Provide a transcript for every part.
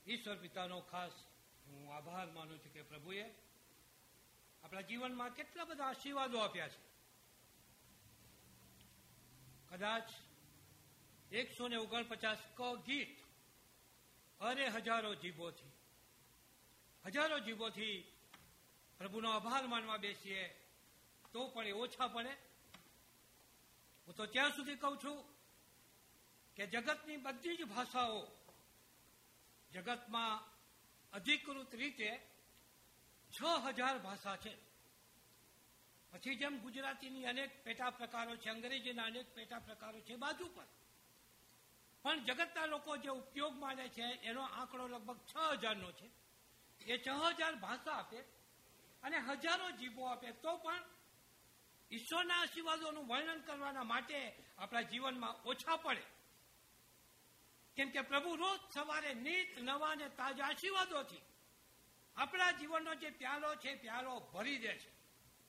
ઈશ્વર પિતાનો ખાસ હું આભાર માનું છું કે પ્રભુએ આપણા જીવનમાં કેટલા બધા આશીર્વાદો આપ્યા છે. કદાચ 149 ક ગીત અરે હજારો જીભોથી પ્રભુનો આભાર માનવા બેસીએ તો પણ એ ઓછા પડે. હું તો ત્યાં સુધી કહું છું કે જગતની બધી જ ભાષાઓ, જગતમાં અધિકૃત રીતે 6000 ભાષા છે. પછી જેમ ગુજરાતીની અનેક પેટા પ્રકારો છે, અંગ્રેજીના અનેક પેટા પ્રકારો છે બાજુ પર, પણ જગતના લોકો જે ઉપયોગમાં લે છે એનો આંકડો લગભગ 6000નો છે. એ 6000 ભાષા આપે અને હજારો જીભો આપે તો પણ ઈશ્વરના આશીર્વાદોનું વર્ણન કરવાના માટે આપણા જીવનમાં ઓછા પડે. કેમ કે પ્રભુ રોજ સવારે નીત નવા અને તાજા આશીર્વાદોથી આપણા જીવનનો જે પ્યાલો છે પ્યાલો ભરી દે છે.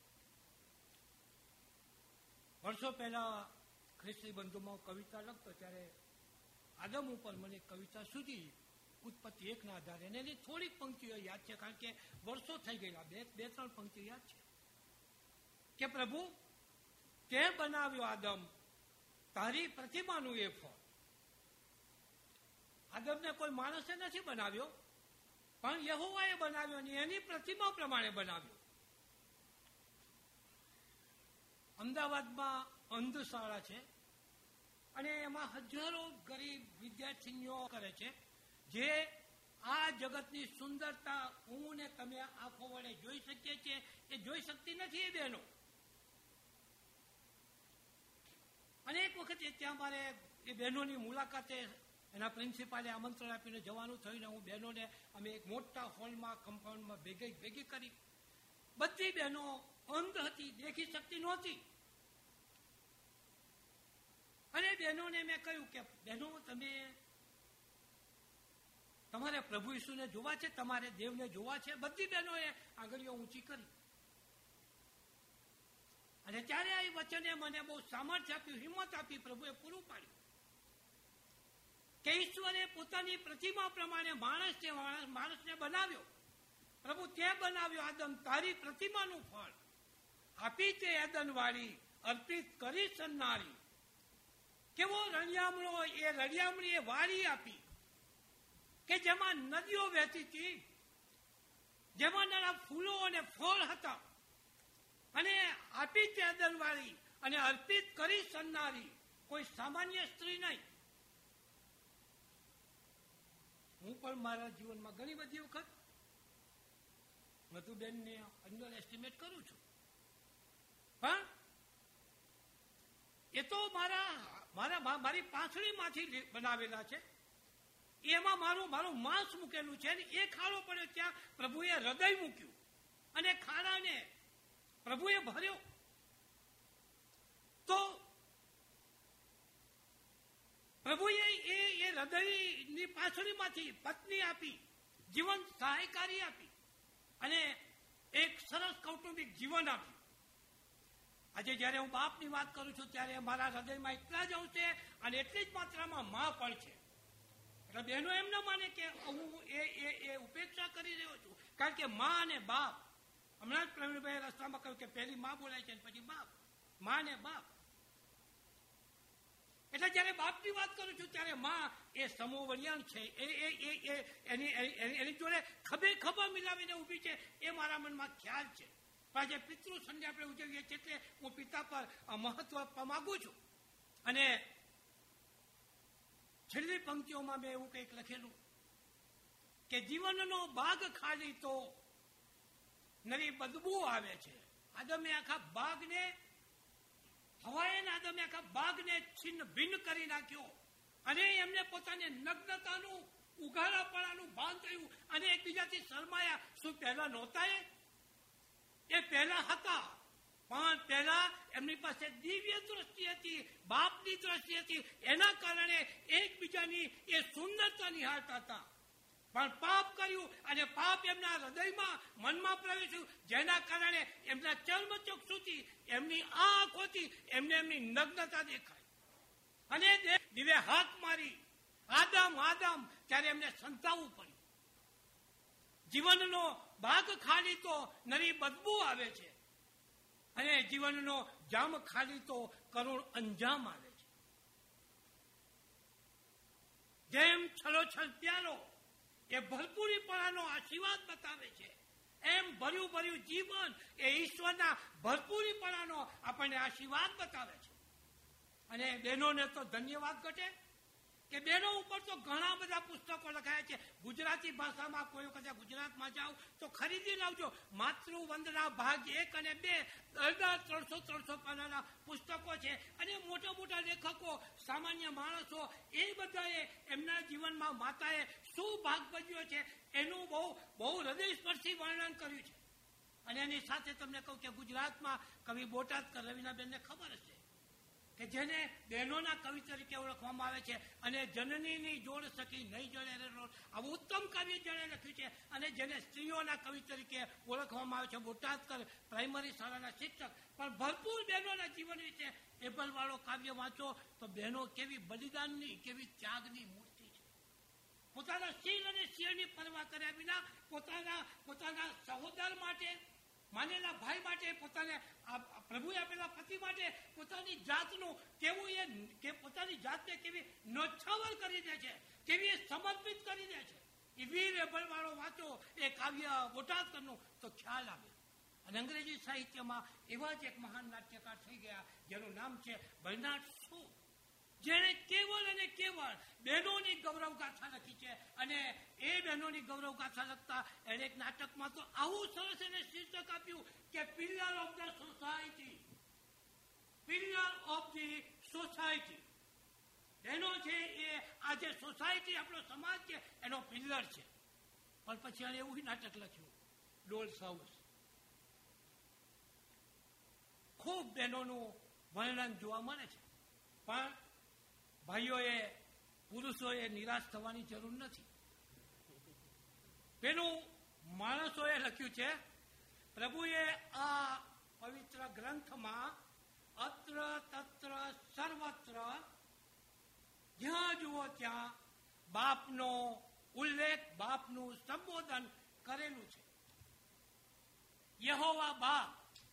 વર્ષો પહેલા ખ્રિસ્તી બંધુમાં કવિતા લખતો ત્યારે આદમ ઉપર મને કવિતા સુધી ઉત્પત્તિ 1ના આધારે એની થોડીક પંક્તિઓ યાદ છે, કારણ કે વર્ષો થઈ ગયેલા, બે ત્રણ પંક્તિઓ યાદ છે કે પ્રભુ તે બનાવ્યો આદમ તારી પ્રતિમાનું એ ફળ. આદમને કોઈ માણસે નથી બનાવ્યો, પણ યહોવાએ બનાવ્યો અને એની પ્રતિમા પ્રમાણે બનાવ્યો. અમદાવાદમાં અંધ શાળા છે અને એમાં હજારો ગરીબ વિદ્યાર્થીનીઓ કરે છે જે આ જગતની સુંદરતા હું ને તમે આંખો વડે જોઈ શકીએ છીએ એ જોઈ શકતી નથી એ બહેનો. અને એક વખતે ત્યાં મારે એ બહેનોની મુલાકાતે એના પ્રિન્સિપાલે આમંત્રણ આપીને જવાનું થયું ને હું બહેનોને અમે એક મોટા હોલમાં કમ્પાઉન્ડમાં ભેગી કરી. બધી બહેનો અંધ હતી, દેખી શકતી નહોતી. અને બહેનોને મેં કહ્યું કે બહેનો તમે તમારે પ્રભુ ઈસુને જોવા છે, તમારે દેવને જોવા છે. બધી બહેનોએ આંગળીઓ ઊંચી કરી અને ત્યારે આ વચને મને બહુ સામર્થ્ય આપ્યું, હિંમત આપી. પ્રભુએ પૂરું પાડ્યું કે ઈશ્વરે પોતાની પ્રતિમા પ્રમાણે માણસને બનાવ્યો. પ્રભુ તે બનાવ્યો આદમ તારી પ્રતિમાનું ફળ આપી તે એદનવાળી અર્પિત કરી સન્નારી. કેવો રળિયામણો, એ રળિયામણીએ વાળી આપી કે જેમાં નદીઓ વહેતી હતી, જેમાં નાના ફૂલો અને ફળ હતા, અને આપી તે એદનવાળી અને અર્પિત કરી સન્નારી. કોઈ સામાન્ય સ્ત્રી નહીં. હું પણ મારા જીવનમાં ઘણી બધી વખત મધુબેનને અંડર એસ્ટિમેટ કરું છું, પણ એ તો મારી પાંસળીમાંથી બનાવેલા છે. એમાં મારું માંસ મૂકેલું છે. એ ખાડો પડ્યો ત્યાં પ્રભુએ હૃદય મૂક્યું અને ખાડાને પ્રભુએ ભર્યો. તો પ્રભુએ એ હૃદયની પાછળીમાંથી પત્ની આપી, જીવન સહાયકારી આપી અને એક સરસ કૌટુંબિક જીવન આપ્યું. આજે જયારે હું બાપની વાત કરું છું ત્યારે મારા હૃદયમાં એટલા જ અંશે અને એટલી જ માત્રામાં મા પણ છે. એટલે બહેનો એમ ન માને કે હું એ ઉપેક્ષા કરી રહ્યો છું, કારણ કે મા અને બાપ, હમણાં જ પ્રવીણભાઈ રસ્તામાં કહ્યું કે પહેલી મા બોલાય છે પછી બાપ, મા ને બાપ. એટલે જયારે બાપની વાત કરું છું ત્યારે મા એ સમોવરિયાણ છે, એની જોડે ખભા મિલાવીને ઊભી છે, એ મારા મનમાં ખ્યાલ છે. પણ આજે પિતૃ સંધ્યા આપણે ઉજવીએ છીએ એટલે હું પિતા પર મહત્વ માગું છું. અને છેલ્લી પંક્તિઓમાં મેં એવું કંઈક લખેલું કે જીવનનો બાગ ખાલી તો નવી બદબુ આવે છે. આદમે આખા બાગને આદમે આખા બાગને છિન્ન ભિન્ન કરી નાખ્યો અને એમને પોતાની નગ્નતાનું, ઉઘાડાપણાનું ભાન થયું અને એકબીજાથી શરમાયા. શું પહેલા નહોતા? એ પહેલા હતા, પણ પહેલા એમની પાસે દિવ્ય દ્રષ્ટિ હતી, બાપની દ્રષ્ટિ હતી. એના કારણે એકબીજાની એ સુંદરતા નિહાળતા હતા. પણ પાપ કર્યું અને પાપ એમના હૃદયમાં, મનમાં પ્રવેશ્યું, જેના કારણે એમના ચર્મચક્ષુથી, એમની આંખોથી એમની નગ્નતા દેખાય અને દિવે હાથ મારી આદમ ત્યારે એમને સંતાવવું પડ્યું. જીવનનો ભાગ ખાલી તો નવી બદબુ આવે છે, અને જીવનનો જામ ખાલી તો કરુણ અંજામ આવે છે. જેમ છલોછલ પ્યાલો એ ભરપૂરીપણાનો આશીર્વાદ બતાવે છે, એમ ભર્યું ભર્યું જીવન એ ઈશ્વરના ભરપૂરીપણાનો આપણને આશીર્વાદ બતાવે છે. અને બહેનોને તો ધન્યવાદ ઘટે કે બહેનો ઉપર તો ઘણા બધા પુસ્તકો લખાયા છે. ગુજરાતી ભાષામાં કોઈ વખતે ગુજરાતમાં જાઓ તો ખરીદી લાવજો. માતૃવંદના ભાગ 1 અને 2 300 પાનાના પુસ્તકો છે. અને મોટા મોટા લેખકો, સામાન્ય માણસો, એ બધાએ એમના જીવનમાં માતાએ શું ભાગ ભજવ્યો છે એનું બહુ હૃદયસ્પર્શી વર્ણન કર્યું છે. અને એની સાથે તમને કહું કે ગુજરાતમાં કવિ બોટાદકર રવિનાબેનને ખબર હશે કે જેને બહેનોના કવિ તરીકે ઓળખવામાં આવે છે, અને જનનીની જોડ સખી નહીં જડે રે રોડ, આવું ઉત્તમ કાવ્ય જેણે લખ્યું છે, અને જેને સ્ત્રીઓના કવિ તરીકે ઓળખવામાં આવે છે. બોટાદકર પ્રાઇમરી શાળાના શિક્ષક, પણ ભરપૂર બહેનોના જીવન વિશે એબલવાળો કાવ્ય વાંચો તો બહેનો કેવી બલિદાનની, કેવી ત્યાગની મૂર્તિ છે. પોતાના શીલ અને શિરની પરવા કર્યા વિના પોતાના સહોદર માટે, માનેલા ભાઈ માટે, પોતાને પ્રભુએ આપેલા પતિ માટે પોતાની જાતનું પોતાની જાતને કેવી નોછાવર કરી દે છે, કેવી સમર્પિત કરી દે છે. એ વીર એબલવાળો વાંચો એ કાવ્ય બોટાદકરનું તો ખ્યાલ આવે. અને અંગ્રેજી સાહિત્યમાં એવા જ એક મહાન નાટ્યકાર થઈ ગયા જેનું નામ છે બર્નાર્ડ શો, જેણે કેવળ અને કેવળ બહેનોની ગૌરવ ગાથા લખી છે. અને એ બહેનોની ગૌરવ ગાથા લખતા એણે એક નાટકમાં તો આવું સરસ એને શીર્ષક આપ્યું કે pillar of the society. Pillar of the society. બહેનો છે એ આજે સોસાયટી, આપણો સમાજ છે એનો પિલર છે. પણ પછી એણે એવું નાટક લખ્યું ડોલ્સ હાઉસ. ખૂબ બહેનોનું વર્ણન જોવા મળે છે. પણ ભાઈઓએ, પુરુષોએ નિરાશ થવાની જરૂર નથી. પેલું માણસોએ લખ્યું છે, પ્રભુએ આ પવિત્ર ગ્રંથમાં અત્ર તત્ર સર્વત્ર જ્યાં જુઓ ત્યાં બાપનો ઉલ્લેખ, બાપનું સંબોધન કરેલું છે. યહોવા બાપ,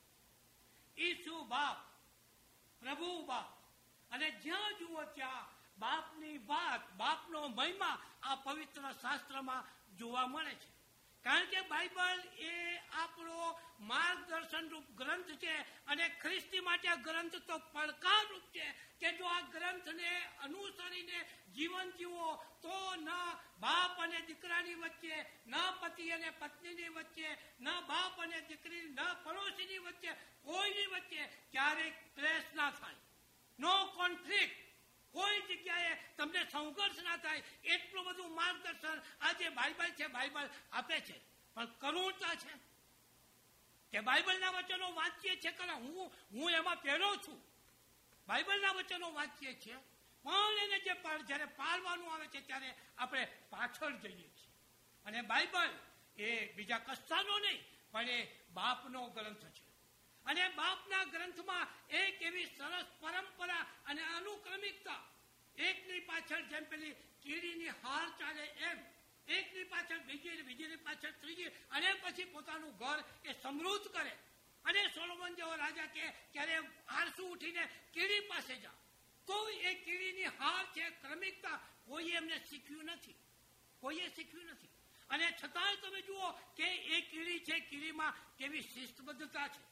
ઈસુ બાપ, પ્રભુ બાપ, અને જ્યાં જુઓ ત્યાં બાપની વાત, બાપનો મહિમા આ પવિત્ર શાસ્ત્રમાં જોવા મળે છે. કારણ કે બાઇબલ એ આપણો માર્ગદર્શન રૂપ ગ્રંથ છે, અને ખ્રિસ્તી માટે આ ગ્રંથ તો પડકાર રૂપ છે કે જો આ ગ્રંથને અનુસરીને જીવન જીવો તો ન બાપ અને દીકરાની વચ્ચે, ન પતિ અને પત્નીની વચ્ચે, ન બાપ અને દીકરી, ન પડોશીની વચ્ચે, કોઈની વચ્ચે ક્યારેક ક્લેશ ના થાય, નો કોન્ફ્લિક્ટ. કોઈ જગ્યાએ તમને સંઘર્ષ ના થાય એટલું બધું માર્ગદર્શન આજે બાઇબલ છે, બાઇબલ આપે છે. પણ કરુણતા છે કે બાઇબલના વચનો વાંચીએ છીએ, કારણ હું એમાં પહેરો છું. બાઇબલના વચનો વાંચીએ છીએ, પણ એને જ્યારે પાળવાનું આવે છે ત્યારે આપણે પાછળ જઈએ છીએ. અને બાઇબલ એ બીજા કશાનો નહીં, પણ એ બાપનો ગ્રંથ છે. અને બાપના ગ્રંથમાં એક એવી સરસ પરંપરા અને અનુક્રમિકતા, એકની પાછળ જેમ પેલી કીડીની હાર ચાલે એમ એકની પાછળ બીજી, બીજીની પાછળ ત્રીજી, અને પછી પોતાનું ઘર એ સમૃદ્ધ કરે. અને સોલોમન જેવો રાજા કે ક્યારે આળસુ ઉઠીને કીડી પાસે જા, તો એ કીડીની હાર છે, ક્રમિકતા કોઈએ એમને શીખ્યું નથી, કોઈએ શીખ્યું નથી. અને છતાંય તમે જુઓ કે એ કીડી છે, કીડીમાં કેવી શિસ્તબદ્ધતા છે.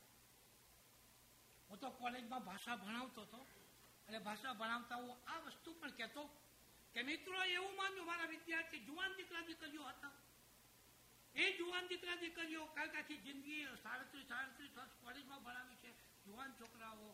હું તો કોલેજમાં ભાષા ભણાવતો હતો, અને ભાષા ભણાવતા હું આ વસ્તુ પણ કહેતો કે મિત્રો એવું માન્યું મારા વિદ્યાર્થી જુવાન દીકરા દીકરીઓ હતા. એ જુવાન દીકરા દીકરીઓ કાંઈક આખી જિંદગી 37 વર્ષ કોલેજમાં ભણાવી છે. જુવાન છોકરાઓ,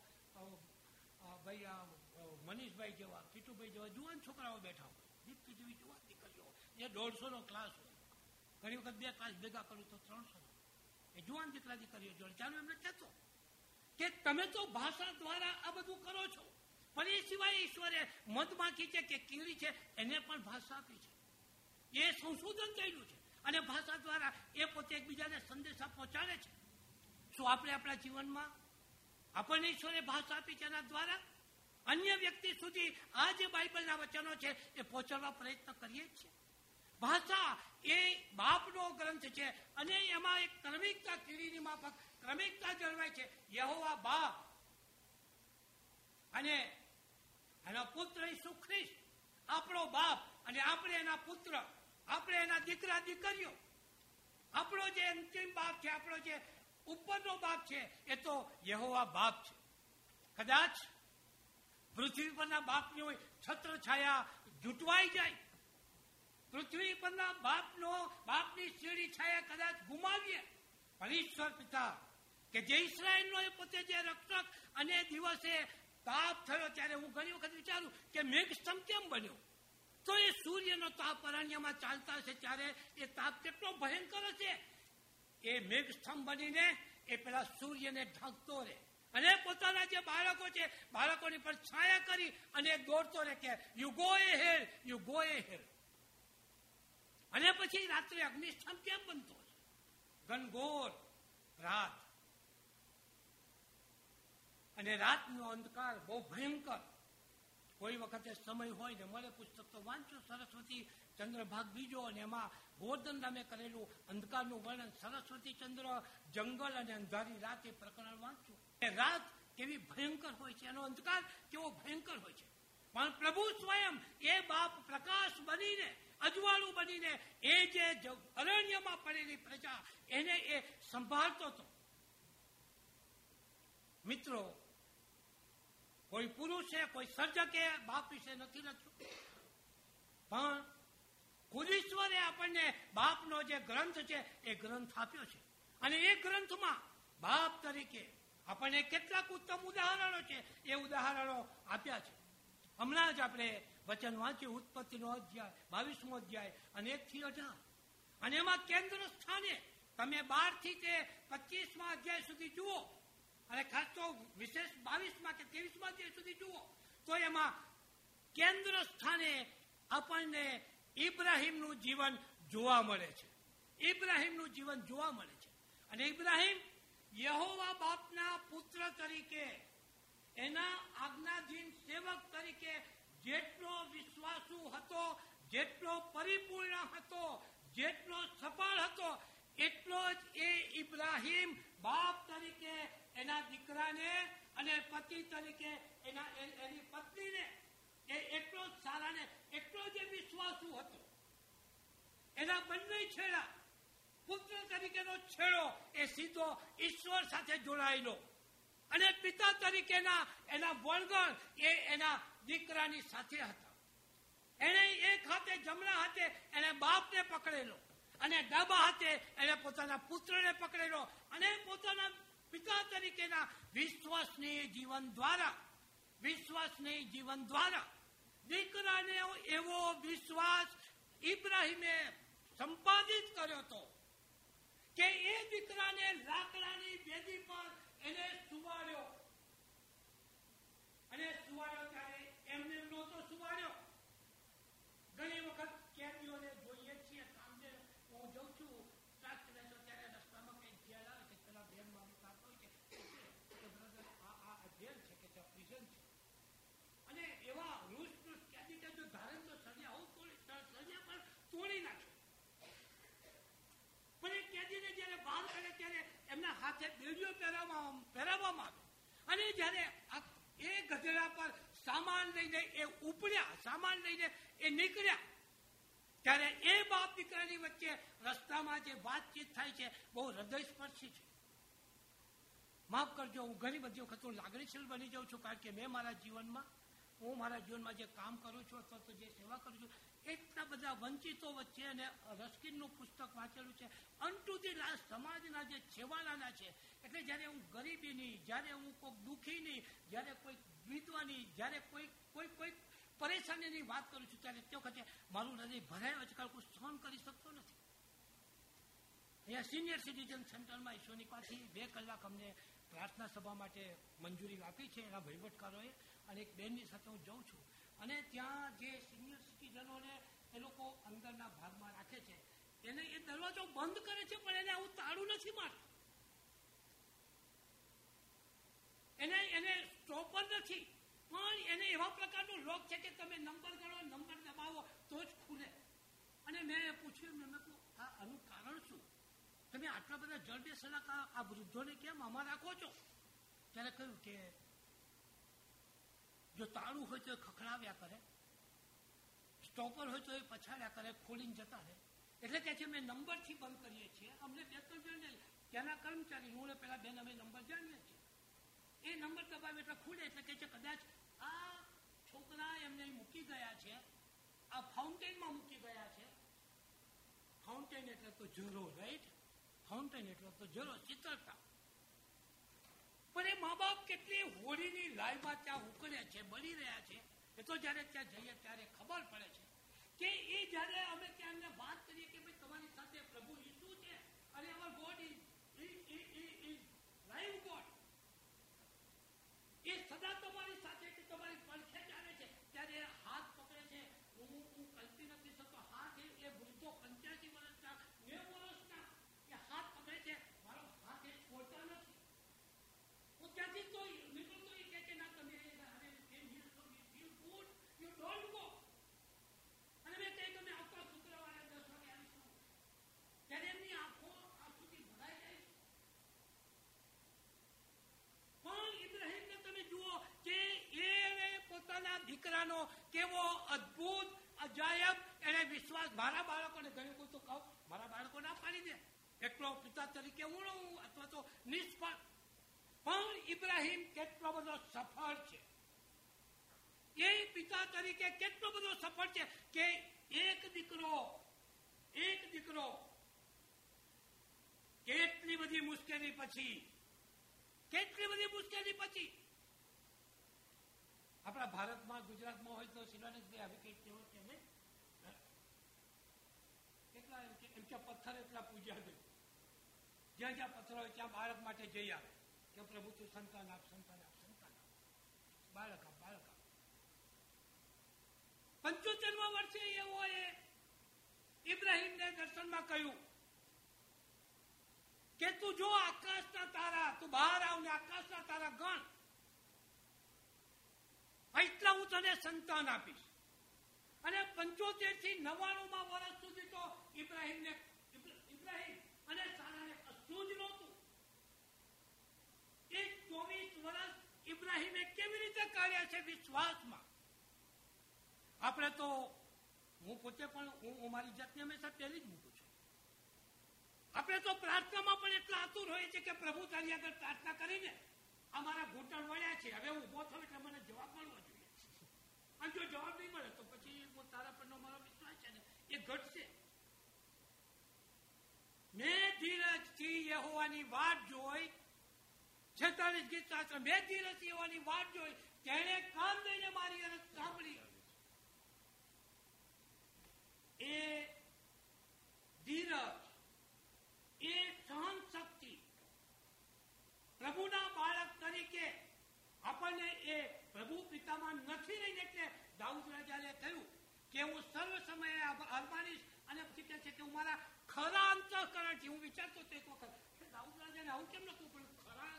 ભાઈ મનીષભાઈ જેવા, કીટુભાઈ જેવા જુવાન છોકરાઓ બેઠા હોય, દીકરી જેવી જુવાન દીકરીઓ. એ 150નો ક્લાસ હોય, ઘણી વખત 2 ક્લાસ ભેગા કરું તો 300. એ જુવાન દીકરા દીકરીઓ જોડે ચાલો એમને કહેતો કે તમે તો ભાષા દ્વારા આ બધું કરો છો, પણ એ સિવાય ઈશ્વરે મધમાખી છે કે કીડી છે એને પણ ભાષા આપી છે. એ સંશોધન કર્યું છે, અને ભાષા દ્વારા એ પોતે એકબીજાને સંદેશા પહોંચાડે છે. શું આપણે આપણા જીવનમાં આપણને ઈશ્વરે ભાષા આપી છે, એના દ્વારા અન્ય વ્યક્તિ સુધી આ જે બાઇબલના વચનો છે એ પહોંચાડવા પ્રયત્ન કરીએ જ છીએ. ભાષા એ બાપનો ગ્રંથ છે અને એમાં એક ક્રમિકતા કીડીની માફક ક્રમિકતા જળવાય છે. યહોવા બાપ અને એના પુત્ર ઈસુ ખ્રિસ્ત આપણો બાપ અને આપણે એના પુત્ર, આપણે એના દીકરા દીકરીઓ. આપણો જે અંતિમ બાપ છે, આપણો જે ઉપરનો બાપ છે એ તો યહોવા બાપ છે. કદાચ પૃથ્વી પરના બાપની છત્ર છાયા જૂટવાઈ જાય, પૃથ્વી પરના બાપની સીડી છાયા કદાચ ગુમાવીએ, પણ ઈશ્વર પિતા કે જે ઇસ્રાયેલનો એ પોતે જે રક્ષક, અને દિવસે તાપ થયો ત્યારે હું ઘણી વખત વિચારું કે મેઘસ્તંભ કેમ બન્યો? તો એ સૂર્યનો તાપ અરણ્યમાં ચાલતા હશે ત્યારે એ તાપ કેટલો ભયંકર હશે. એ મેઘસ્તંભ બનીને એ પેલા સૂર્યને ઢાંકતો રહે અને પોતાના જે બાળકો છે બાળકોની પર છાયા કરી અને દોડતો રહે કે you go a hare, you go a hare. અને પછી રાત્રે અગ્નિસ્તંભ કેમ બનતો હશે? ઘનઘોર રાત, અને રાતનો અંધકાર બહુ ભયંકર. કોઈ વખતે સમય હોય ને મળે પુસ્તક તો વાંચો, સરસ્વતી ચંદ્ર ભાગ બીજો, અને એમાં ગોર્ધન નામે કરેલું અંધકારનું વર્ણન, સરસ્વતી ચંદ્ર, જંગલ અને અંધારી રાત, એ પ્રકરણ વાંચો. રાત કેવી ભયંકર હોય છે, એનો અંધકાર કેવો ભયંકર હોય છે. પણ પ્રભુ સ્વયં એ બાપ પ્રકાશ બનીને, અજવાળું બનીને એ જે અરણ્યમાં પડેલી પ્રજા એને એ સંભાળતો હતો. મિત્રો, કોઈ પુરુષે, કોઈ સર્જકે બાપ વિશે નથી લખ્યું, પણ ખુદીશ્વરે આપણને બાપનો જે ગ્રંથ છે એ ગ્રંથ આપ્યો છે. અને એ ગ્રંથમાં બાપ તરીકે આપણને કેટલાક ઉત્તમ ઉદાહરણો છે, એ ઉદાહરણો આપ્યા છે. હમણાં જ આપણે વચન વાંચ્યું, ઉત્પત્તિનો અધ્યાય 22મો અધ્યાય અને 1-18, અને એમાં કેન્દ્ર સ્થાને તમે 12 થી 25મા અધ્યાય સુધી જુઓ, અને ખાસ તો વિશેષ 22મા કે 23મા અધ્યાય સુધી જુઓ, તો એમાં કેન્દ્ર સ્થાને આપણને ઇબ્રાહીમનું જીવન જોવા મળે છે. ઇબ્રાહીમનું જીવન જોવા મળે છે. અને ઇબ્રાહીમ યહોવા બાપના પુત્ર તરીકે, એના આજ્ઞાધીન સેવક તરીકે જેટલો વિશ્વાસુ હતો, જેટલો પરિપૂર્ણ હતો, જેટલો સફળ હતો, એટલો જ એ ઇબ્રાહીમ બાપ તરીકે એના દીકરાને અને પતિ તરીકે એની પત્નીને એ એટલો જ સારા ને એટલો જ વિશ્વાસુ હતો. એના બંને છેડા, પુત્ર તરીકેનો છેડો એ સીધો ઈશ્વર સાથે જોડાયેલો, અને પિતા તરીકેના એના વળગણ એ એના દીકરાની સાથે હતા. એને એક હાથે, જમણા હાથે એને બાપને પકડેલો, અને ડાબા હાથે એને પોતાના પુત્રને પકડેલો, અને પોતાના પિતા તરીકેના વિશ્વાસની જીવન દ્વારા દીકરાને એવો વિશ્વાસ ઇબ્રાહીમે સંપાદિત કર્યો હતો કે એ દીકરાને લાકડાની વેદી પર એને સુવાડ્યો. અને સુવાડ્યો ત્યારે એમને નહોતો સુવાડ્યો. ઘણી વખત કેદીઓને જોઈએ છીએ, સામે હું જઉં છું ત્યારે રસ્તામાં કઈ જેલ આવે કે પેલા બેનમાં મુકાતો હોય કે બ્રધર આ જેલ છે કે ત્યાં પ્રિઝન છે, અને એવા રૂસ કેદી કે જો ધારણ તો સળિયા પણ તોડી નાખે. પણ એ કેદીને જયારે બહાર કાઢે ત્યારે એમના હાથે બેડીઓ પહેરાવવામાં આવે, અને જયારે એ ગધેડા પર સામાન લઈને એ ઉપડ્યા, સામાન લઈને એ નીકળ્યા, ત્યારે એ બાપ દીકરાની વચ્ચે રસ્તામાં જે વાતચીત થાય છે બહુ હૃદયસ્પર્શી છે. માફ કરજો, હું ઘણી બધી વખત લાગણીશીલ બની જાઉં છું, કારણ કે હું મારા જીવનમાં જે કામ કરું છું અથવા તો જે સેવા કરું છું, એટલા બધા વંચિતો વચ્ચે, અને રસ્કિનનું પુસ્તક વાંચેલું છે, અનટુ ધી લાસ્ટ સમાજના જે છેવાડાના છે. એટલે જ્યારે હું ગરીબીની, જ્યારે હું કોઈ દુઃખીની, જ્યારે કોઈ વિધવાની, જ્યારે કોઈ પરેશાનીની વાત કરું છું, ત્યારે તે વખતે મારું હૃદય ભરાય આજકાલ કોઈ સહન કરી શકતો નથી. અહીંયા સિનિયર સિટીઝન સેન્ટરમાં ઈશ્વરની પાસેથી 2 કલાક અમને પ્રાર્થના સભા માટે મંજૂરી આપી છે એના વહીવટકારોએ, અને એક બેનની સાથે હું જાઉં છું, અને ત્યાં જે સિનિયર સિટીઝનોને એ લોકો અંદરના ભાગમાં રાખે છે, એને એ દરવાજો બંધ કરે છે, પણ એને આવું તાળું નથી મારતું, એને સ્ટોપર નથી, પણ એને એવા પ્રકારનો લોક છે કે તમે નંબર ગણો, નંબર દબાવો તો જ ખુલે. અને મેં પૂછ્યું પૂછ્યું મેં કહું આનું કારણ શું? તમે આટલા બધા જળ બેસેલા આ વૃદ્ધોને કેમ આમાં રાખો છો? ત્યારે કહ્યું કે જો તાળું હોય તો એ ખખડાવ્યા કરે, સ્ટોપર હોય તો એ પછાડ્યા કરે, ખોલીને જતા રહે. એટલે કે છે મેં નંબરથી બંધ કરીએ છીએ. અમને 2-3 જણને ત્યાંના કર્મચારી, હું પેલા બેન અમે નંબર જાણીએ છીએ, એ નંબર દબાવે એટલે ખુલે. એટલે કે છે કદાચ આ છોકરા એમને મૂકી ગયા છે, આ ફાઉન્ટેનમાં મૂકી ગયા છે. ફાઉન્ટેન એટલે તો ઝરો, રાઈટ? ફાઉન્ટેન એટલે તો ઝરો, શીતળતા. પણ એ મા બાપ કેટલી હોળીની લાઈમાં ત્યાં ઉકળે છે, બળી રહ્યા છે. એ તો જયારે ત્યાં જઈએ ત્યારે ખબર પડે છે કે એ જયારે અમે ત્યાં વાત કરીએ કે ભાઈ તમારી સાથે પ્રભુ ઈસુ છે અને our God is live God, એ સદા તમારી સાથે કે તમારી પડખે જ આવે છે, ત્યારે હાથ પકડે છે. હું કલ્પી નથી શકતો. હાથ એ વૃદ્ધો 85 વર્ષના 90 વર્ષના એ હાથ પકડે છે. મારો હાથ એ છોડતા નથી. હું ત્યાંથી તો નીકળતો એ કે ના તમે યુ ડોન્ટ ગો. અને મેં કહ્યું તમે આવતા શુક્રવારે 10 વાગે આવીશું. ત્યારે એમની આંખો આંખોથી ભરાઈ જાય. પણ ઇબ્રાહીમને તમે જુઓ કે એને પોતાના દીકરાનો કેવો અદ્ભુત અજાયબ એને વિશ્વાસ. મારા બાળકોને ઘણી કોઈ તો કહું મારા બાળકો ના પાડી દે, એટલો પિતા તરીકે હું અથવા તો નિષ્ફળ. પણ ઇબ્રાહીમ કેટલો બધો સફળ છે, એ પિતા તરીકે કેટલો બધો સફળ છે કે એક દીકરો કેટલી બધી મુશ્કેલી પછી આપણા ભારતમાં ગુજરાતમાં હોય તો શિલાનેશભાઈ આવી કઈ કેવો કે કેટલા એમ કે પથ્થર એટલા પૂજ્યા છે. જ્યાં જ્યાં પથ્થર હોય ત્યાં બાળક માટે જઈ આવે કે પ્રભુ તું સંતાન આપ, બાળક આપ. 75મા વર્ષે એવો ઇબ્રાહીમને દર્શનમાં કહ્યું કે તું જો આકાશના તારા, તું બહાર આવ ને આકાશના તારા ગણ, એટલા હું તને સંતાન આપીશ. અને 75 થી 99મા વર્ષ સુધી તો ઇબ્રાહીમ અને સારાને કશું જ નહોતું. એ 24 વર્ષ ઇબ્રાહીમે કેવી રીતે કાઢ્યા છે વિશ્વાસમાં. આપણે તો હું પોતે પણ હું મારી જાતને હંમેશા પહેલી જ મૂકું છું. આપણે તો પ્રાર્થનામાં પણ એટલા આતુર હોય છે કે પ્રભુ તારી આગળ પ્રાર્થના કરીને અમારા ઘૂંટણ વળ્યા છે, હવે ઉભો થયો એટલે મને જવાબ મળવો જોઈએ. અને જો જવાબ નહીં મળે તો પછી તારા પરનો મારો વિશ્વાસ છે ને એ ઘટશે. મેં ધીરજથી યહોવાની વાટ જોઈ, 46 ગીત શાસ્ત્ર, મેં ધીરજથી યહોવાની વાટ જોઈ, તેણે કાન દઈને મારી અરજ સાંભળી. એ ધીરજ, એ સહન શક્તિ પ્રભુના બાળક તરીકે આપણને એ પ્રભુ પિતામાં નથી રહીને. એટલે દાઉદ રાજાને કહ્યું કે હું સર્વ સમયે અરમાનીશ. અને પછી કહે છે કે હું મારા ખરા અંતઃકરણથી, હું વિચારતો હતો એક વખત કે દાઉદ રાજાને આવું કેમ નતું પડ્યું,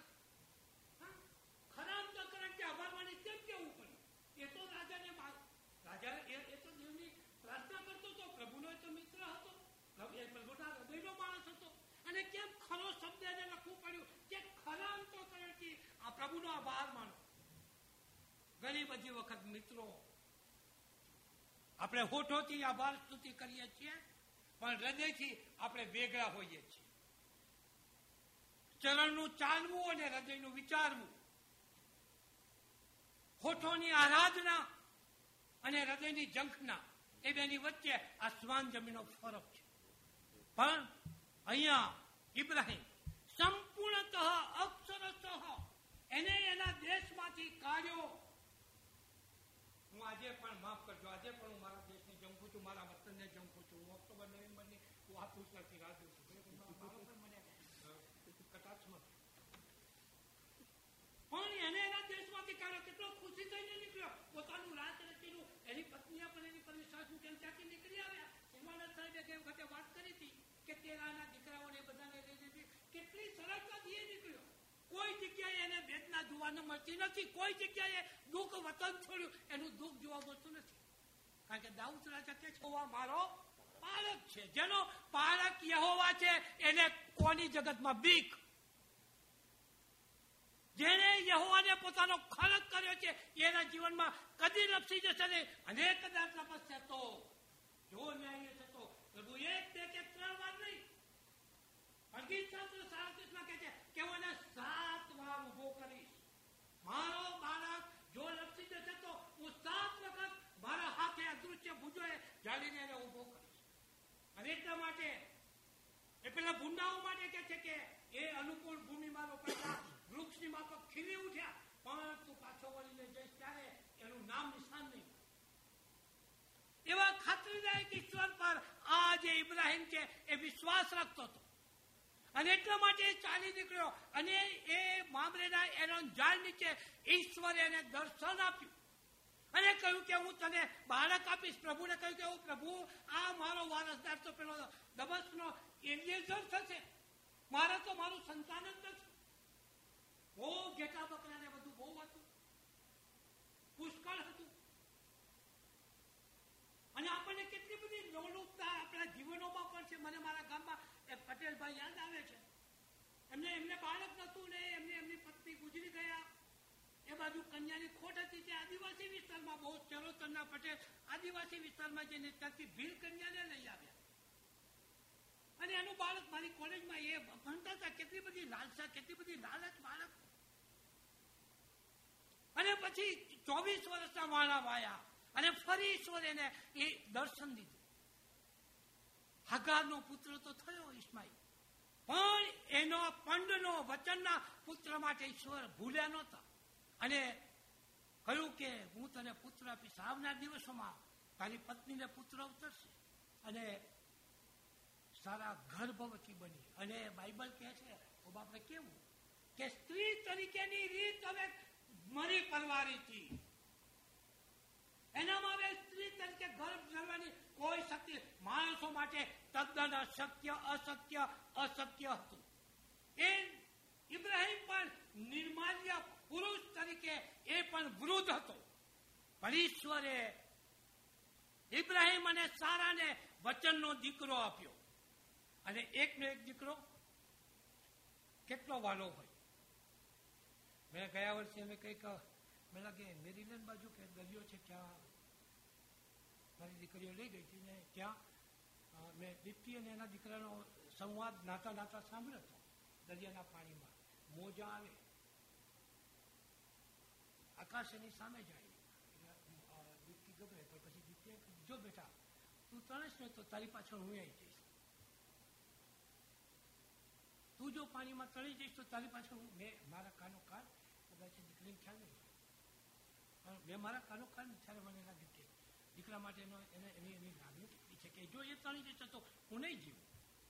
ખરા અંતઃકરણથી અભારવાની કેમ કેવું પડ્યું? એ તો રાજાને એ તો દેવની પ્રાર્થના કરતો હતો, પ્રભુનો તો મિત્ર હતો, પ્રભુના હૃદયનો માણસ હતો. અને કેમ ખરો શબ્દ એને લખવું પડ્યું કે ખરા અંતઃકરણથી આ પ્રભુનો આભાર માનો. ઘણી બધી વખત મિત્રો આપણે હોઠોથી આભાર સ્તુતિ કરીએ છીએ, પણ હૃદયથી આપણે વેગળા હોઈએ છીએ. ચરણનું ચાલવું અને હૃદયનું વિચારવું, હોઠોની આરાધના અને હૃદયની ઝંખના, એ બેની વચ્ચે આસમાન જમીનનો ફરક છે. પણ અહીંયા ઇબ્રાહીમ સંપૂર્ણતઃ અક્ષરતઃ એને એના દેશમાંથી કાઢ્યો. હું આજે પણ માફ કરજો, આજે પણ હું મારા દેશને જંખું છું, મારા વતનને જંખું છું. હું ઓક્ટોબર નવેમ્બરની હું આ પુસ્તકથી રાહ જોઉં છું. મારો પણ મને કટાક્ષમાં પણ એને એના દેશમાંથી કાઢ્યો. કેટલો ખુશી થઈને નીકળ્યો. પોતાનું રાજ રચીનું એની પત્નીએ પણ એની પર વિશ્વાસ મૂકેલ ત્યાંથી નીકળી આવ્યા. હિમાલય સાહેબે ગઈ વખતે વાત કરી હતી કે તેરાના દીકરાઓને બધાને લઈ લીધી. કેટલી સરળતાથી એ નીકળ્યો. કોઈ જગ્યાએ એને વેદના જોવા મળતી નથી, કોઈ જગ્યાએ દુઃખ વતન છોડ્યું એનું દુઃખ જોવા મળતું નથી. કારણ કે દાઉદ રાજા કે છે મારો પાલક છે. જેનો પાલક યહોવા છે એને કોની જગતમાં બીક? જેને યહોવાને પોતાનો ખલક કર્યો છે એના જીવનમાં કદી લપસી જશે નહીં. અને કદાચ લપસશે તો જો ન્યાય છે તો પ્રભુ 1, 2 કે 3 વાર નહીં. ગીત શાસ્ત્ર 37 કહે છે કે હું એને 7 વાર ઉભો કરીશ. મારો બાળક જો લપસી જશે તો હું 7 વખત મારા હાથે અદૃશ્ય ભુજોએ જાળીને એને ઉભો કરીશ. અને એટલા માટે એ પેલા ભૂંડાઓ માટે કે છે કે એ અનુકૂળ ભૂમિમાં રોપાયેલા વૃક્ષની માફક ખીલી ઉઠ્યા, પણ તું પાછો વળીને જઈશ ત્યારે એનું નામ નિશાન નહીં. એવા ખાતરીદાયક ઈશ્વર પર આ જે ઇબ્રાહિમ છે એ વિશ્વાસ રાખતો હતો. અને એટલા માટે ચાલી નીકળ્યો અને એ મામરેના એરોન ઝાડ નીચે ઈશ્વરે એને દર્શન આપ્યું અને કહ્યું કે હું તને બાળક આપીશ. પ્રભુને કહ્યું કે હું પ્રભુ આ મારો વારસદાર તો પેલો દમસ્કનો એલિયેઝર થશે, મારે તો મારું સંતાન જ નથી. બહુ ઘેટા બકરા ને બધું બહુ હતું, પુષ્કળ હતું. અને આપણને કેટલી બધી લોલુપતા આપણા જીવનોમાં પણ છે. મને મારા ગામમાં પટેલભાઈ યાદ આવે છે. એમને બાળક નતું ને એમની પત્ની ગુજરી ગયા. એ બાજુ કન્યાની ખોટ હતી. તે આદિવાસી વિસ્તારમાં બહુ ચરોતરના પટેલ આદિવાસી વિસ્તારમાં જઈને ત્યાંથી ભીલ કન્યાને લઈ આવ્યા. અને એનું બાળક મારી કોલેજમાં એ ભણતા હતા. કેટલી બધી લાલસા, કેટલી બધી લાલચ બાળક. અને પછી 24 વર્ષના વાણા વાયા અને ફરી ઈશ્વર એને એ દર્શન દીધું. હગારનો પુત્ર તો થયો ઈસ્માઈલ, પણ એનો પંડનો વચનના પુત્ર માટે ઈશ્વર ભૂલ્યા નહોતા. અને કહ્યું કે હું તને પુત્ર આપીશ. આવનાર દિવસોમાં તારી પત્નીને પુત્ર અવતરશે અને સારા ગર્ભવતી બની. અને બાઇબલ કહે છે આપણે કેવું કે સ્ત્રી તરીકેની રીત હવે મરી પરવારી હતી. એનામાં હવે સ્ત્રી તરીકે ગર્ભ ધરવાની કોઈ શક્તિ માણસો માટે તદ્દન અશક્ય હતું. એ ઇબ્રાહિમ પણ નિર્માલ્ય પુરુષ તરીકે એ પણ વૃદ્ધ હતો. પણ ઈશ્વરે ઇબ્રાહિમ અને સારાને વચનનો દીકરો આપ્યો. અને એકનો એક દીકરો કેટલો વાલો હોય. મેં ગયા વર્ષે અમે કંઈક મેં લાગે મેરીલેન્ડ બાજુ કે દરિયો છે ત્યાં મારી દીકરીઓ લઈ ગઈ હતી ને ત્યાં મેં દીપ્તિ અને એના દીકરાનો સંવાદ નાતા નાતા સાંભળ્યો હતો. દરિયાના પાણીમાં મોજા આવે, આકાશ એની સામે જાય. દીપ્તિ ગભરે, પણ પછી દીપ્તિએ જો બેટા તું તણસ ને તો તારી પાછળ હું આવી જઈશ. તું જો પાણીમાં તળી જઈશ તો તારી પાછળ હું. મેં મારા કાનો કાન કદાચ દીકરીને ખ્યાલ નહીં, પણ મેં મારા કાનો કાન ત્યારે મને લાગે કે દીકરા માટે એની લાગણી કેટલી છે કે જો એ તળી જશે તો હું નહીં જીવું.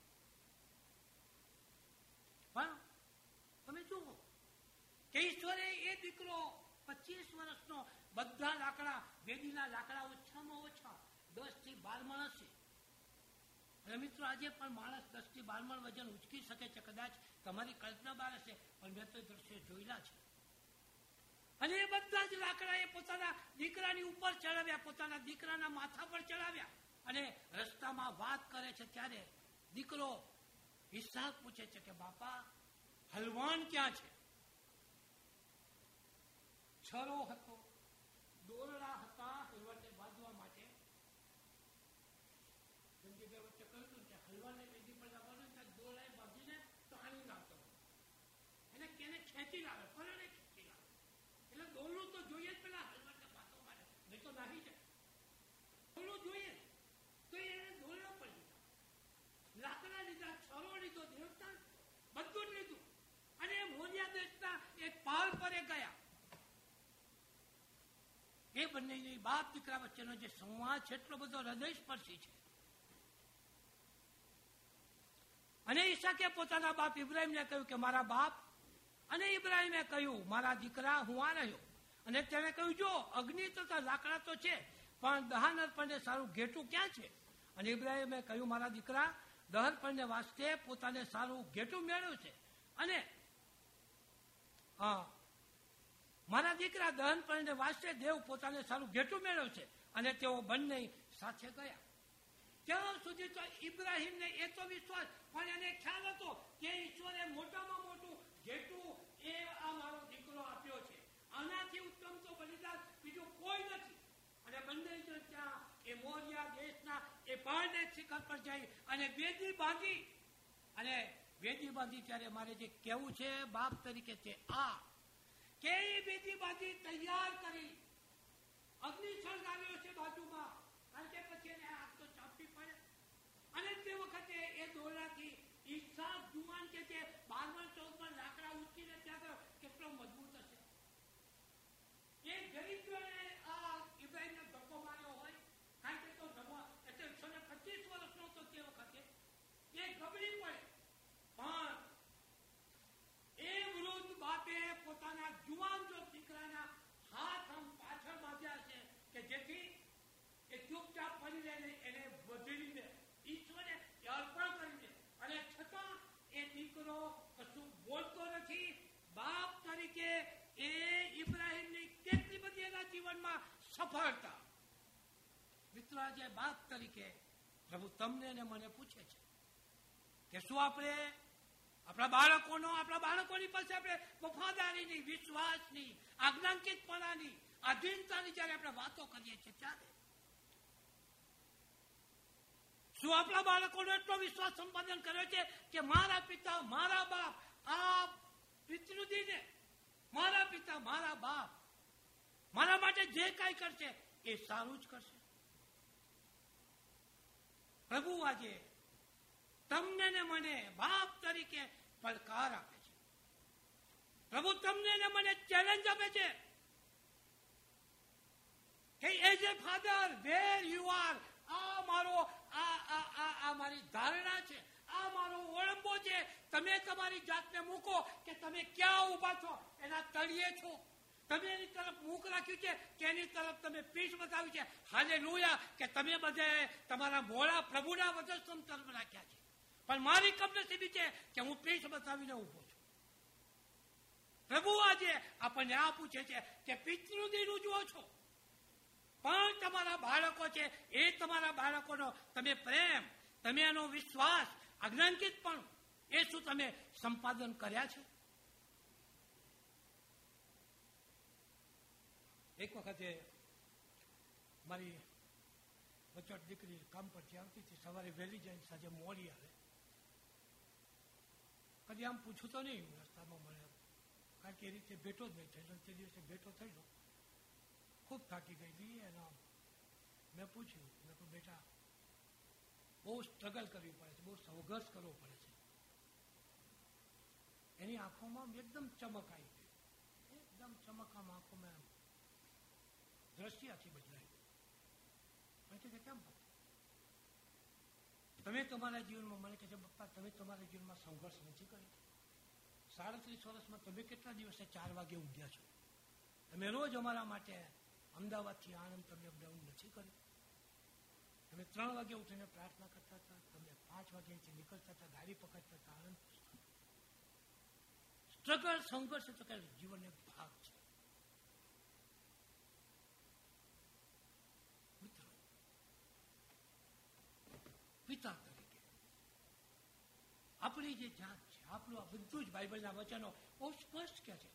પણ તમે જુઓ કે ઈશ્વરે એ દીકરો 25 વર્ષનો બધા લાકડા, વેદીના લાકડા ઓછામાં ઓછા 10 થી 12 મણ હશે. અને મિત્રો આજે પણ માણસ 10 થી 12 મણ વજન ઉચકી શકે છે. કદાચ તમારી કલ્પના બહાર હશે, પણ મેં તો દ્રશ્યો જોયેલા છે. અને એ બધા જ લાકડા એ પોતાના દીકરાની ઉપર ચડાવ્યા, પોતાના દીકરાના માથા પર ચડાવ્યા. અને રસ્તામાં વાત કરે છે ત્યારે દીકરો ઈસાક પૂછે છે કે બાપા હલવાન ક્યાં છે? છરો હતો, દોરડા હતા હલવાને બાંધવા માટે. વચ્ચે કહ્યું કે હલવાને વેદી પર લાવવાનું ત્યાં દોરડાએ બાંધીને તાણી લાવતો એને કેને ખેંચી લાવે, ફરણે ખેંચી લાવે. એટલે દોરડું તો જોઈએ જ પેલા હલવાને બાંધવા માટે, નહીં તો નાહી જાય. દોરડું જોઈએ તો એને દોરડા પર લીધા, લાકડા લીધા, છરો લીધો, દેવતા બધું જ લીધું. અને મોરિયા દેશના એક પહાડ પર એ ગયા. એ બંને બાપ દીકરા વચ્ચેનો જે સંવાદ છે એટલો બધો હૃદયસ્પર્શી છે. અને ઈસાકે પોતાના બાપ ઇબ્રાહિમને કહ્યું કે મારા બાપ, અને ઇબ્રાહિમે કહ્યું મારા દીકરા હું આ રહ્યો. અને તેને કહ્યું જો અગ્નિ તથા લાકડા તો છે, પણ દહન અર્પણને સારું ઘેટું ક્યાં છે? અને ઇબ્રાહિમે કહ્યું મારા દીકરા દહન અર્પણને વાસ્તે પોતાને સારું ઘેટું મેળવ્યું છે. અને હા મારા દીકરા દહન અર્પણને વાસ્તે દેવ પોતાને સારું ઘેટું મેળવ્યું છે. અને તેઓ બંને સાથે ગયા. ત્યાં સુધી તો ઇબ્રાહિમને એ તો વિશ્વાસ, પણ એને ખ્યાલ હતો કે ઈશ્વરે મોટામાં મોટું જેટલું એ આ મારો દીકરો આપ્યો છે, આનાથી ઉત્તમ તો બલિદાન બીજું કોઈ નથી. અને બંને ત્યાં એ મોરિયા દેશના એ પહાડને શિખર પર જઈ અને વેદી બાંધી, અને વેદી બાંધી ત્યારે મારે જે કહેવું છે બાપ તરીકે છે આ કે વેદી બાંધી તૈયાર કરી, અગ્નિ સળગાવ્યો છે બાજુમાં, કારણ કે પછી એને આગ તો ચાપવી પડે. અને તે વખતે એ દોરડાથી ઈચ્છા જુવાન કે તે 12-14 લાકડા ઉચકીને ત્યાં કેટલો મજબૂત હશે. એ ગરીબોને આ ઇબ્રાહિમને ધક્કો માર્યો હોય, કારણ કે તો એટલે 125 વર્ષનો તો તે વખતે એ ગબડી પડે. પણ એ વૃદ્ધ બાપે પોતાના જુવાન જો દીકરાના હાથ આમ પાછળ બાંધ્યા છે કે જેથી એ ચૂપચાપ પડી રહે, એને વધીને ઈશ્વરે અર્પણ કરી દે. અને છતાં એ દીકરો કશું બોલતો નથી. બાપ તરીકે એ ઇબ્રાહિમની કેટલી બધી એના જીવનમાં સફળતા. મિત્રો, આજે બાપ તરીકે પ્રભુ તમને અને મને પૂછે છે કે શું આપણે આપણા બાળકોની પાસે આપણે વફાદારીની, વિશ્વાસની, આજ્ઞાંકિતપણાની, આધીનતાની જયારે આપણે વાતો કરીએ છીએ ત્યારે શું આપણા બાળકોનો એટલો વિશ્વાસ સંપાદન કર્યો છે કે મારા પિતા, મારા બાપ, આ પિતૃદિને મારા પિતા, મારા બાપ મારા માટે જે કાંઈ કરશે એ સારું જ કરશે. પ્રભુ આજે તમને ને મને બાપ તરીકે પડકાર આપે છે. પ્રભુ તમને ને મને ચેલેન્જ આપે છે કે as a father where you are, આ મારો આ મારી ધારણા છે, આ મારો ઓળંબો છે. તમે તમારી જાતને મૂકો કે તમે ક્યાં ઉભા છો, એના તળિયે છો. તમે એની તરફ મુખ રાખ્યું છે કે એની તરફ તમે પીઠ બતાવી છે. હાલેલુયા કે તમે બધે તમારા મોડા પ્રભુના વચન તરફ રાખ્યા છે. પણ મારી કમનસીબી છે કે હું પીઠ બતાવીને ઉભો છું. પ્રભુ આજે આપણને આ પૂછે છે કે પિતૃદિન ઉજવો છો, પણ તમારા બાળકો છે એ તમારા બાળકોનો તમે પ્રેમ, તમે એનો વિશ્વાસ, આજ્ઞાંકિત પણ એ શું તમે સંપાદન કર્યા છે? એક વખતે મારી વચોટ દીકરી કામ પરથી આવતી હતી, સવારે વહેલી જાય, સાંજે મોડી આવે. કદી આમ પૂછું તો નહીં, રસ્તામાં મળે, કારણ કે એ રીતે ભેટો જ નહીં થયેલો. તે દિવસે ભેટો થયેલો, ખૂબ થાકી ગયેલી. એના મેં પૂછ્યું, મેં કહ્યું બેટા બહુ સ્ટ્રગલ કરવી પડે છે, બહુ સંઘર્ષ કરવો પડે છે. એની આંખોમાં એકદમ ચમક આવી ગઈ, એકદમ ચમક આમ આંખોમાં દ્રષ્ટિ આખી બદલાઈ. કેમ તમે તમારા જીવનમાં, મને કહે છે પપ્પા તમે તમારા જીવનમાં સંઘર્ષ નથી કર્યો? 37 વર્ષમાં તમે કેટલા દિવસે 4 વાગે ઉઠ્યા છો? તમે રોજ અમારા માટે અમદાવાદથી આણંદ તમે અપડાઉન નથી કર્યું? તમે 3 વાગે ઉઠીને પ્રાર્થના કરતા હતા, તમે 5 વાગે નીકળતા હતા, ગાડી પકડતા હતા, આણંદ. સ્ટ્રગલ, સંઘર્ષ તો કે જીવનનો એક ભાગ છે. મિત્રો, પિતા તરીકે આપણી જે જાત છે, આપણું આ બધું જ બાઇબલના વચનો બહુ સ્પષ્ટ કહે છે.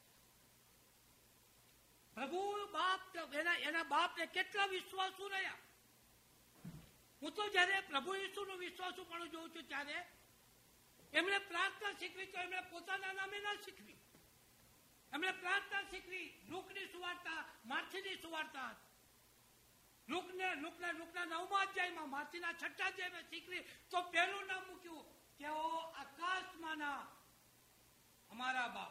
પ્રભુ બાપ એના બાપને કેટલા વિશ્વાસુ રહ્યા. હું તો જયારે પ્રભુ ઈસુનું વિશ્વાસુ પણ જોઉં છું ત્યારે એમણે પ્રાર્થના શીખવી તો એમણે પોતાના નામે ના શીખવી. એમણે પ્રાર્થના શીખવી લુકની સુવાર્તા, માર્થીની સુવાર્તા, લુકના 9મા અધ્યાયમાં, માર્થીના 6 અધ્યાયમાં શીખવી તો પહેલું નામ મૂક્યું તેઓ આકાશમાંના અમારા બાપ.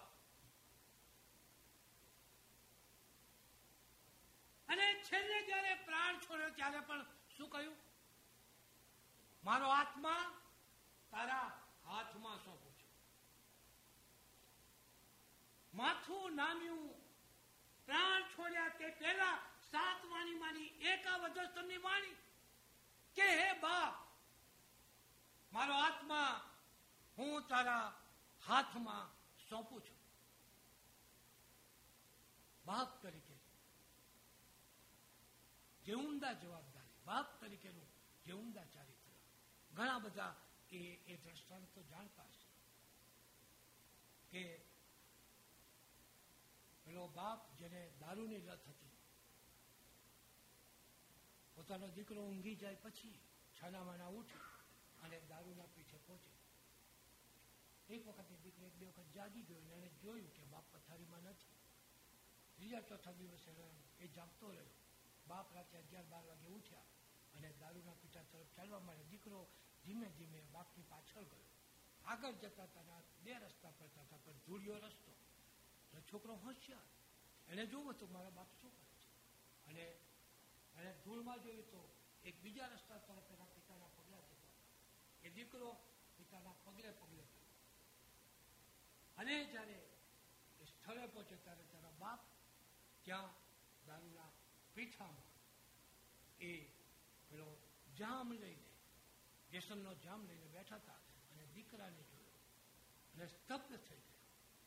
અને છેલ્લે જયારે પ્રાણ છોડ્યો ત્યારે પણ શું કહ્યું? મારો આત્મા તારા હાથમાં સોંપું છું. માથું નામ્યું, પ્રાણ છોડ્યા તે પહેલા 7 વાણીમાંની એક આ વધસ્તંભની વાણી કે હે બાપ, મારો આત્મા હું તારા હાથમાં સોંપું છું. બાપ તરીકે જે ઉમદા જવાબદારી, બાપ તરીકેનું જે ઉમદા ચારિત્ર, ઘણા બધા એ દ્રષ્ટાંત તો જાણતા હશે કે પેલો બાપ જેને દારૂની લત હતી, પોતાનો દીકરો ઊંઘી જાય પછી છાનામાના ઉઠી અને દારૂના પીછે પહોંચે. એક વખતે દીકરો એક બે વખત જાગી ગયો અને એને જોયું કે બાપ પથારીમાં નથી. ત્રીજા ચોથા દિવસે એ જાગતો રહ્યો. બાપ રાતે 11-12 વાગે ઉઠ્યા અને દારૂના પીઠા તરફ ચાલવા માંડ્યા. દીકરો ધીમે ધીમે બાપની પાછળ ગયો. આગળ જતા હતા, બે રસ્તા પર હતા, પણ ધૂળિયો રસ્તો. છોકરો હોશિયાર, એને જોવું હતું મારા બાપ શું કરે છે, અને એને ધૂળમાં જોયું તો એક બીજા રસ્તા તરફ એના પિતાના પગલા જતા હતા. એ દીકરો પિતાના પગલે પગલે ગયો અને જ્યારે એ સ્થળે પહોંચે ત્યારે તારા બાપ ત્યાં દારૂના પીઠામાં એ પેલો જામ લઈને, વ્યસનનો જામ લઈને બેઠા હતા અને દીકરાને જોયો અને સ્તબ્ધ થઈ ગયા.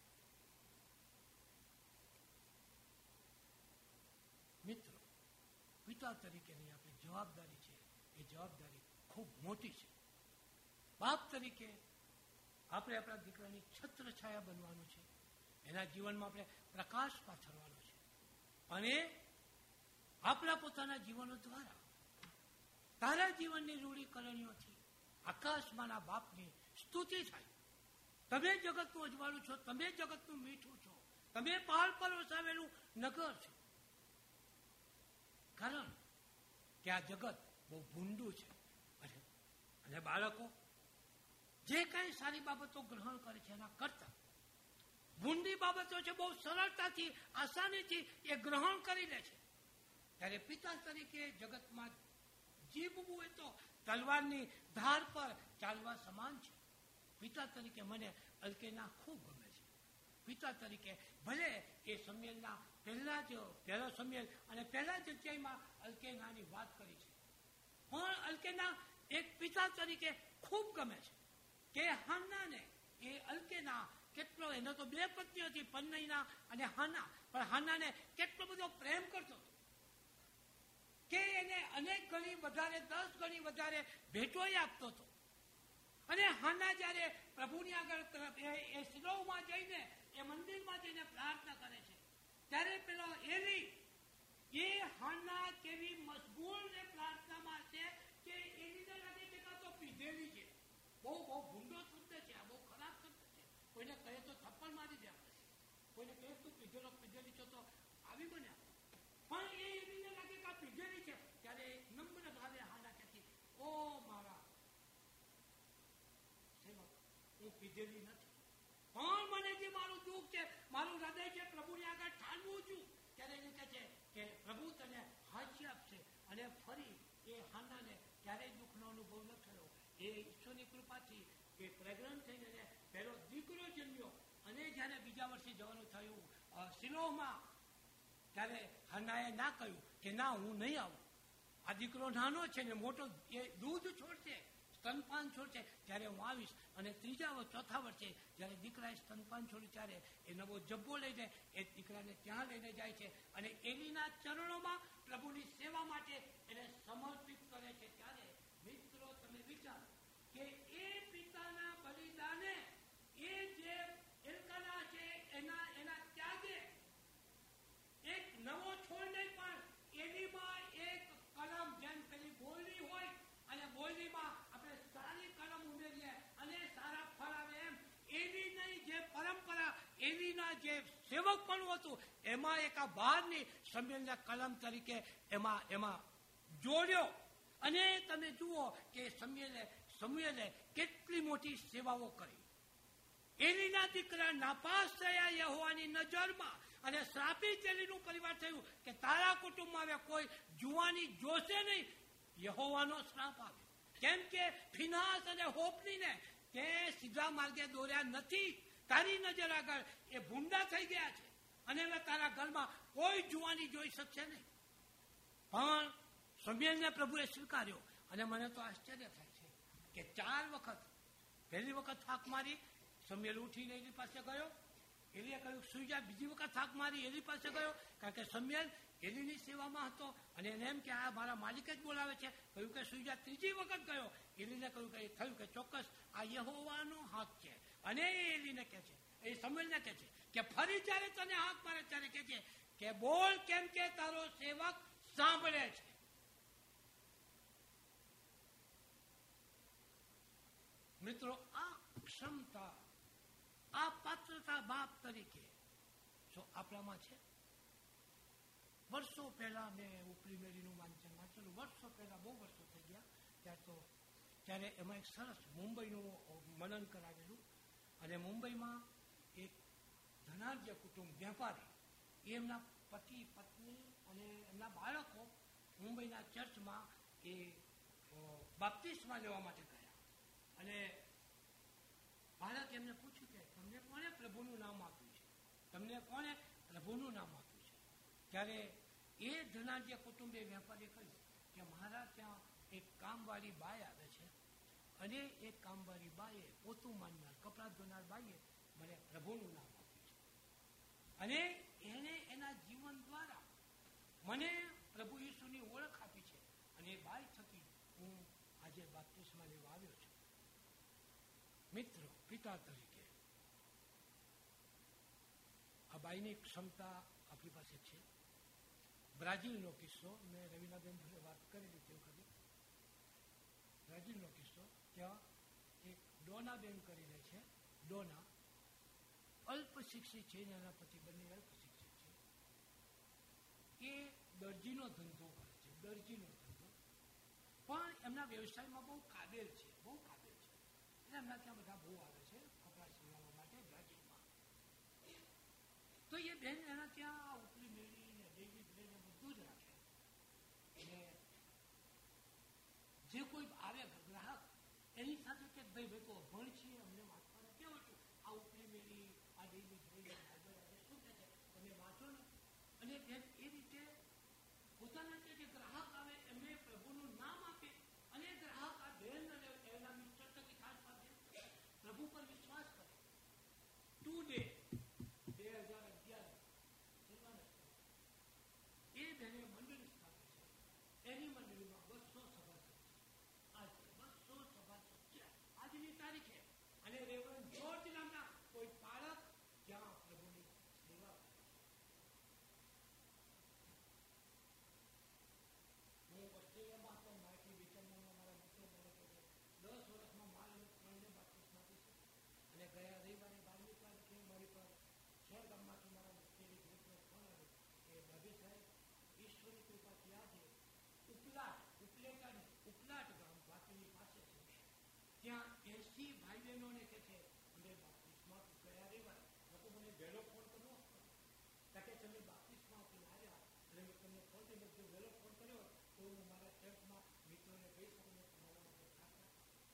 મિત્રો, પિતા તરીકેની આપણી જવાબદારી છે, એ જવાબદારી ખૂબ મોટી છે. બાપ તરીકે આપણે આપણા દીકરાની છત્રછાયા બનવાનું છે. એના જીવનમાં આપણે પ્રકાશ પાથરવાનો છે અને આપણા પોતાના જીવનો દ્વારા તારા જીવનની રૂઢીકરણીઓથી આકાશમાંના બાપની સ્તુતિ થાય. તમે જગતનું અજવાળું છો, તમે જગતનું મીઠું છો, તમે પહાડ પર વસાવેલું નગર છો. કારણ કે આ જગત બહુ ભૂંડું છે અને બાળકો જે કઈ સારી બાબતો ગ્રહણ કરે છે એના કરતા ભૂંડી બાબતો છે બહુ સરળતાથી, આસાનીથી એ ગ્રહણ કરી લે છે. ત્યારે પિતા તરીકે જગતમાં જીવવું એ તો તલવારની ધાર પર ચાલવા સમાન છે. પિતા તરીકે મને અલ્કેના ખૂબ ગમે છે. પિતા તરીકે ભલે એ સંમેલના પહેલો સંમેલ અને પહેલા જ અધ્યાયમાં અલ્કેનાની વાત કરી છે, પણ અલ્કેના એક પિતા તરીકે ખૂબ ગમે છે કે હાન્નાને એ અલ્કેના કેટલો, એનો તો બે પત્ની હતી, પન્નૈના અને હાના, પણ હાનાને કેટલો બધો પ્રેમ કરતો હતો કે એને અનેક ગણી વધારે, 10 ગણી વધારે ભેટોય આપતો હતો. અને હાના જ્યારે પ્રભુની આગળ એ શિલોહમાં જઈને, એ મંદિરમાં જઈને પ્રાર્થના કરે છે, ત્યારે પેલો એલી એ હાના કેવી મશગુલ ને પ્રાર્થનામાં છે કે એલીને લાગે છે કે તો પીધેલી છે. બહુ ભૂંડો શબ્દ છે, આ બહુ ખરાબ શબ્દ છે. કોઈને કહે તો થપ્પડ મારી દે આપણે, કોઈને કહે તું પીધેલી છો તો આવી બને. પણ એ એલીને લાગે કે આ પીધેલી છે, ત્યારે નમ્ર ભાવે હાના કહેતી, ઓ મારા સેવક, હું પીધેલી નથી, પણ મને જે મારું દુઃખ છે, મારું હૃદય છે, પ્રભુની આગળ ઠાલવું છું. ત્યારે એને કહે છે કે પ્રભુ તને હાસ્ય આપશે. અને ફરી એ હાનાને ક્યારેય દુઃખનો અનુભવ ન થયો. એ ઈશ્વરની કૃપાથી એ પ્રેગ્નન્ટ થઈને પહેલો દીકરો જન્મ્યો. અને જ્યારે બીજા વર્ષે જવાનું થયું શિલોહમાં, ત્યારે હાનાએ ના કહ્યું કે ના, હું નહીં આવું, આ દીકરો નાનો છે ને મોટો, એ દૂધ છોડશે, સ્તનપાન છોડશે, ત્યારે હું આવીશ. અને ચોથા વર્ષે જ્યારે દીકરાએ સ્તનપાન છોડ્યું ત્યારે એ નવો જબ્બો લઈને એ દીકરાને ત્યાં લઈને જાય છે અને એલીના ચરણોમાં પ્રભુની સેવા માટે એને સમર્પિત કરે છે. ત્યારે મિત્રો તમે વિચારો કે એ પિતાના બલિદાને, એ જે એલ્કાના છે એના ત્યાગે એક નવો છોડ નહીં, પણ એલીમાં એક કલમ, જેમ પેલી બોલડી હોય અને બોલડીમાં આપણે સારી કલમ ઉમેરીએ અને સારા ફળ આવે, એમ એવી નહીં, જે પરંપરા એવીના જે સેવક પણ હતું એમાં એક આ બહારની સંમેલને કલમ તરીકે એમાં જોડ્યો. અને તમે જુઓ કે સમુએલે કેટલી મોટી સેવાઓ કરી. એલીના દીકરા નાપાસ થયા યહોવાની નજરમાં અને શ્રાપિત એલીનું પરિવાર થયું કે તારા કુટુંબમાં હવે કોઈ જુવાની જોશે નહીં. યહોવાનો શ્રાપ આવ્યો. કેમ કે ફિનાસ અને હોપનીને તે સીધા માર્ગે દોર્યા નથી. તારી નજર આગળ એ ભૂંડા થઈ ગયા છે અને હવે તારા ઘરમાં કોઈ જુવાની જોઈ શકશે નહીં. પણ સમુએલને પ્રભુએ સ્વીકાર્યો. અને મને તો આશ્ચર્ય થાય છે કે 4 વખત, પહેલી વખત થાક મારી, સમુએલ ઉઠીને એની પાસે ગયો, એલીએ કહ્યું સુઈ જા. બીજી વખત થાક મારી, એલી પાસે ગયો, કારણ કે સમુએલ એલીની સેવામાં હતો અને એને એમ કે આ મારા માલિક જ બોલાવે છે. કહ્યું કે સુઈ જા. ત્રીજી વખત ગયો. એલીને કહ્યું કે થયું કે ચોક્કસ આ યહોવાનો હાથ છે. અને એલીને કહે છે, એ સમૂએલને કહે છે કે ફરી જ્યારે તને હાથ મારે ત્યારે કહે છે કે બોલ, કેમ કે તારો સેવક સાંભળે છે. મિત્રો, આ ક્ષમતા, આ પાત્રતા બાપ તરીકે જો આપણામાં છે. વર્ષો પહેલા મેં ઉપરી મેરીનું વાંચન વાંચેલું. વર્ષો પહેલા, બહુ વર્ષો થઈ ગયા. ત્યારે એમાં એક સરસ મુંબઈનું મનન કરાવેલું. અને મુંબઈમાં એક ધનાઢ્ય કુટુંબ, વેપારી, એમના પતિ પત્ની અને એમના બાળકો મુંબઈના ચર્ચમાં એ બાપ્તિસ્મા લેવા માટે ગયા. અને બાળક એમને પૂછ્યું કે તમને કોણે પ્રભુનું નામ આપ્યું છે? તમને કોણે પ્રભુનું નામ આપ્યું છે? ત્યારે એ ધનાઢ્ય કુટુંબે વેપારીએ કહ્યું કે મારા ત્યાં એક કામવાળી બાઈ આવે છે અને એ કામવાળી બાઈએ, પોતું માનનાર, કપડાં ધોનાર બાઈએ મને પ્રભુનું નામ આપ્યું છે અને એને એના જીવન દ્વારા મને પ્રભુ ઈસુની ઓળખ આપી છે અને એ બાઈ થકી હું આજે બાપ્તિસ્મા લેવા આવ્યો છું. મિત્રો, પિતા તરીકે આ બાઈની ક્ષમતા આપણી પાસે છે. બ્રાઝિલનો કિસ્સો મેં રવિનાબેન જોડે વાત કરેલી તે વખતે. બ્રાઝિલનો કિસ્સો, ત્યાં એક ડોનાબેન કરીને છે. ડોના અલ્પ શિક્ષિત છે, એના પતિ બંને અલ્પ શિક્ષિત છે. એ દરજીનો ધંધો કરે છે, દરજીનો ધંધો. પણ એમના વ્યવસાયમાં બહુ કાબેલ છે, બહુ કાબેલ છે. એટલે એમના ત્યાં બધા બહુ આવે છે કપડા સીવવા માટે બ્રાઝિલમાં. તો એ બેન એના ત્યાં ઉપલી મેળી ને ડેલી બ્રેડ ને બધું જ રાખે. અને જે કોઈ આવે ગ્રાહક એની સાથે કે ભાઈ ભાઈ તો અભણ છીએ, અમને વાંચવાનું કેવું છું, આ ઉપલી મેળી, આ ડેલી બ્રેડ શું કહે છે તમે વાંચો ને. અને એ રીતે પોતાના જે ગ્રાહક આવે એમને પ્રભુનું નામ આપે અને ગ્રાહક આ બેન અને એના મિસ્ટર થકી ખાસ પાસે પ્રભુ પર વિશ્વાસ કરે. ટુડે 2011 એ બેને મંડળી સ્થાપી છે. એની મંડળીમાં 200 સભાસદ છે. આજે 200 સભાસદ છે આજની તારીખે. અને રેવરન્ડ જોર્જ નામના કોઈ બાળક જ્યાં પ્રભુની સેવા કરે. હું ઓસ્ટ્રેલિયામાં હતો, માઇકલ વિચનમાં મારા મિત્રો મને કહે છે 10 વર્ષમાં મારે 3 બાપ્તિસ્મા આપી છે. અને ગયા રવિવારે 12મી તારીખે મારી પર શહેર ગામમાંથી મારા મુખ્યની ગ્રુપનો ફોન આવ્યો કે ડાભી સાહેબ, ઈશ્વરની કૃપાથી આજે ઉપલાટ ગામ વાપીની પાસે છે, ત્યાં 80 ભાઈ બહેનોને કે છે અમે બાપ્તિસ્મા ગયા રવિવારે. લોકો મને વહેલો ફોન કરવો કે તમે બાપ્તિસ્મા આપીને આવ્યા અને મેં તમને ફોન કર્યો, જો વહેલો ફોન કર્યો તો હું મારા ચર્ચમાં મિત્રોને કહી શકું તમારા માટે પ્રાર્થના.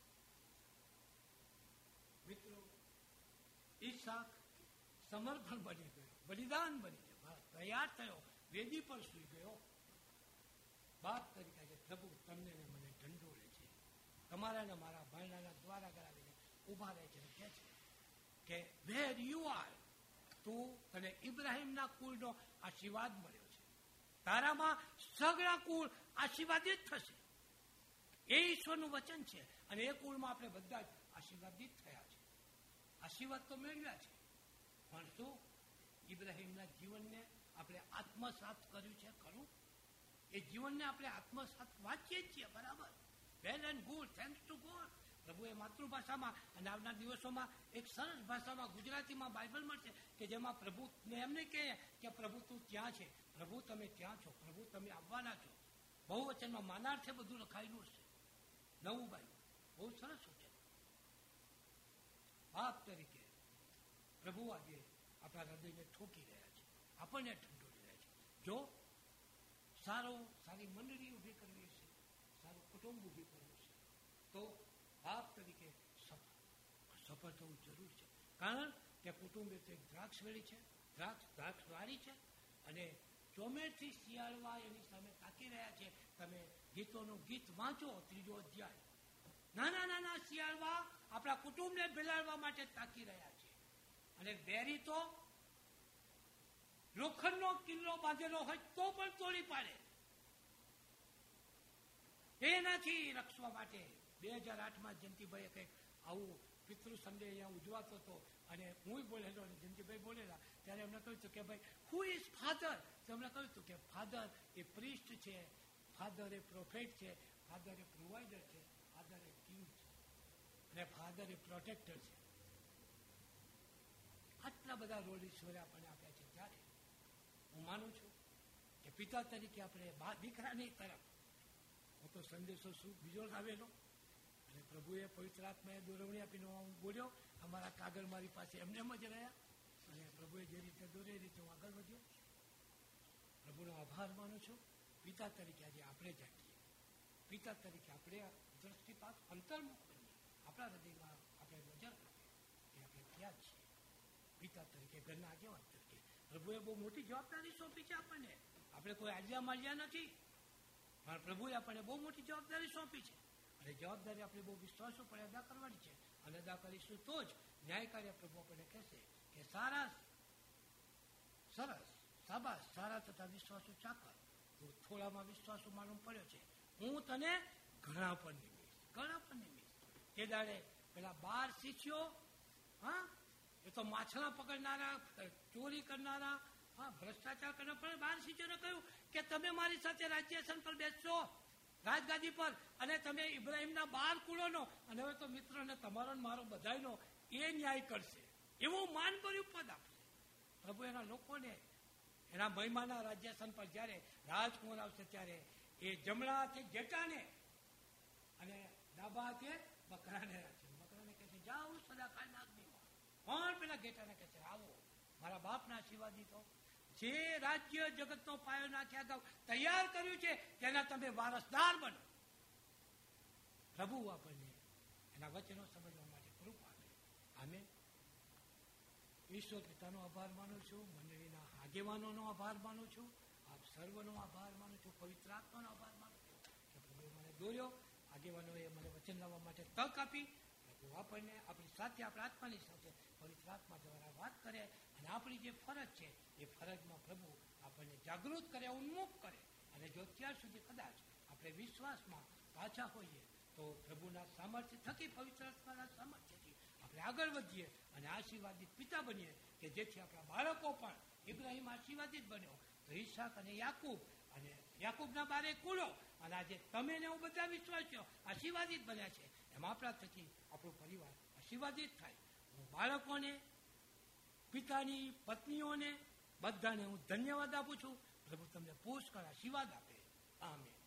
મિત્રો, ઈસાક સમર્પણ બની ગયો, બલિદાન બની ગયો, તૈયાર થયો, વેદી પર સુઈ ગયો. બાપ તરીકે કે પ્રભુ તમને ને મને ઢંઢોળે છે, તમારા ને મારા ભાઈના દ્વારા કરાવીને ઉભા રહે છે. કહે છે કે વેર યુ આર, તું તને ઇબ્રાહિમના કુળનો આશીર્વાદ મળ્યો છે, તારામાં સગળા કુળ આશીર્વાદિત થશે. એ ઈશ્વરનું વચન છે અને એ કુળમાં આપણે બધા જ આશીર્વાદિત થયા છે. આશીર્વાદ તો મેળવ્યા છે, પણ શું ઇબ્રાહિમના જીવનને આપણે આત્મસાત કર્યું છે ખરું? એ જીવનને આપણે આત્મસાત વાંચીએ છીએ, બરાબર, well and good, thanks to God. પ્રભુએ માતૃભાષામાં અને આવનાર દિવસોમાં એક સરસ ભાષામાં ગુજરાતીમાં બાઇબલ મળશે કે જેમાં પ્રભુને એમને કહે કે પ્રભુ તું ત્યાં છે, પ્રભુ તમે ત્યાં છો, પ્રભુ તમે આવવાના છો. બહુવચનમાં માનાર્થે બધું લખાયેલું હશે. નવું બાઇબલ બહુ સરસ છે. બાપ તરીકે પ્રભુ આજે આપણા હૃદયને ઠોકી રહ્યા છે, આપણને ઠંડોળી રહ્યા છે. જો સારી મંડળી ઊભી કરવી છે, સારું કુટુંબ ઊભી કરવું છે, તો બાપ તરીકે સફળ થવું જરૂર છે. કારણ કે કુટુંબ એટલે દ્રાક્ષવેલી છે, દ્રાક્ષવાળી છે અને ચોમેરથી શિયાળવા એની સામે તાકી રહ્યા છે. તમે ગીતોનું ગીત વાંચો, 3 અધ્યાય. નાના શિયાળવા આપણા કુટુંબને ભેલાડવા માટે તાકી રહ્યા છે. અને વેરી તો લોખંડનો કિલ્લો બાંધેલો હોય તો પણ તોડી પાડે. એનાથી રક્ષવા માટે 2008માં જયંતિભાઈએ કંઈક આવું પિતૃ સન્ડે અહીંયા ઉજવાતો હતો અને હું બોલેલો અને જયંતિભાઈ બોલેલા ત્યારે એમને કહ્યું હતું કે ભાઈ હુ ઇઝ ફાધર? એમને કહ્યું હતું કે ફાધર એ પ્રિસ્ટ છે, ફાધર એ પ્રોફેટ છે, ફાધર એ પ્રોવાઈડર છે, ફાધર એ કિંગ છે અને ફાધર એ પ્રોટેક્ટર છે. આટલા બધા રોલ ઈશ્વરે આપણને આપ્યા છે. ત્યારે હું માનું છું કે પિતા તરીકે આપણે દીકરાની તરફ હું તો સંદેશો શું બીજો લાવેલો અને પ્રભુએ પવિત્ર આત્માએ દોરવણી આપીને હું બોલ્યો. અમારા કાગળ મારી પાસે એમને એમ જ રહ્યા અને પ્રભુએ જે રીતે દોરે એ રીતે હું આગળ વધ્યો. પ્રભુનો આભાર માનું છું. પિતા તરીકે આજે આપણે જાણીએ, પિતા તરીકે આપણે દ્રષ્ટિપાત અંતર્મુખ બનીએ, આપણા હૃદયમાં આપણે નજર કરીએ કે આપણે ક્યાં છીએ. પિતા તરીકે, ઘરના આગેવાન તરીકે પ્રભુએ બહુ મોટી જવાબદારી સોંપી છે આપણને. આપણે કોઈ આજ્યા માલ્યા નથી, પણ પ્રભુએ આપણને બહુ મોટી જવાબદારી સોંપી છે અને જવાબદારી આપણે બહુ વિશ્વાસો પર અદા કરવાની છે અને અદા કરીશું તો જ ન્યાયકાર્ય પ્રભુ આપણને કહેશે કે સારા સરસ સાબાસ સારા તથા વિશ્વાસો ચાકર, તું થોડામાં વિશ્વાસો માલુમ પડ્યો છે, હું તને ઘણા પર નિમીશ, ઘણા પર નિમીશ. તે દાડે પેલા 12 શિષ્યો, હા, એ તો માછલા પકડનારા, ચોરી કરનારા, હા, ભ્રષ્ટાચાર કરનાર, પણ 12 શિષ્યોને કહ્યું કે તમે મારી સાથે રાજ્યાસન પર બેસશો, રાજગાદી પર, અને તમે ઇબ્રાહિમના 12 કુળોનો અને હવે તો મિત્રોને તમારો મારો બધાયનો એ ન્યાય કરશે. એવું માનભર્યું પદ આપશે પ્રભુ એના લોકોને. એના મહિમાના રાજ્યાસન પર જ્યારે રાજકુમાર આવશે ત્યારે એ જમણા હાથે ઘેટાને અને ડાબા હાથે બકરાને રાખશે. બકરાને કહે છે જાઓ સદાકાળના અગ્નિમાં, પણ પેલા ઘેટાને કહે છે આવો મારા બાપના આશીર્વાદી તો જે રાજ્ય જગતનો પાયો નાખ્યા અગાઉ તૈયાર કર્યું છે તેના તમે વારસદાર બનો. પ્રભુ આપણને એના વચનો સમજવા માટે કૃપા આપે. આમેન. ઈશ્વર પિતાનો આભાર માનું છું, મંડળીના આગેવાનોનો આભાર માનું છું, આપ સર્વનો આભાર માનું છું, પવિત્ર આત્માનો આભાર માનું છું કે પ્રભુએ મને દોર્યો, આગેવાનોએ મને વચન લાવવા માટે તક આપી. પ્રભુ આપણને આપણી સાથે, આપણા આત્માની સાથે પવિત્ર આત્મા દ્વારા વાત કરે અને આપણી જે ફરજ છે એ ફરજમાં પ્રભુ આપણને જાગૃત કરે, ઉન્મુખ કરે. અને જો અત્યાર સુધી કદાચ આપણે વિશ્વાસમાં પાછા હોઈએ તો પ્રભુના સામર્થ્ય થકી, પવિત્ર આત્માના સામર્થ્યથી આપણે આગળ વધીએ અને આશીર્વાદિત પિતા બનીએ કે જેથી આપણા બાળકો પણ ઇબ્રાહિમ આશીર્વાદિત બન્યો તો ઈસાક અને યાકૂબના 12 કુળો અને આજે તમે ને હું બધા વિશ્વાસીઓ આશીર્વાદિત બન્યા છે. એમ આપણા થકી આપણો પરિવાર આશીર્વાદિત થાય. હું બાળકોને, પિતાની પત્નીઓને, બધાને હું ધન્યવાદ આપું છું. પ્રભુ તમને પુષ્કળ આશીર્વાદ આપે. આમેન.